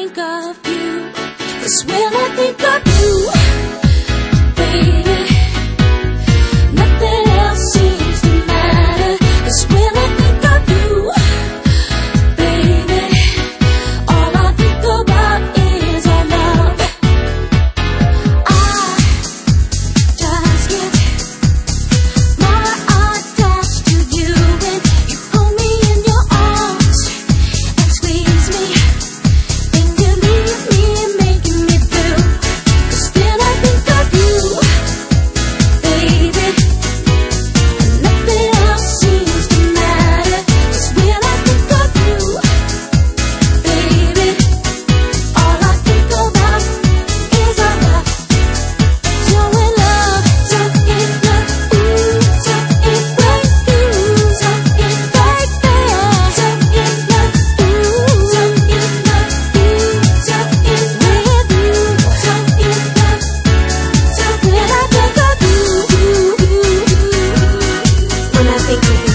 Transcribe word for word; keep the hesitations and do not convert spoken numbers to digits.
think of you, 'cause when I think of you, baby, nothing else seems to matter. 'Cause when I think of you, baby, all I think about is our love. I just get my attached to you when you hold me in your arms and squeeze me, and you leave me making me blue. 'Cause when I think of you, baby, nothing else seems to matter. 'Cause when I think of you, baby, all I think about is our love. Showing love, so it love, ooh, so it right, ooh, so it right there. So it love, ooh, so it love, ooh, so it with you. So it love, so when I think of you, when I think of you.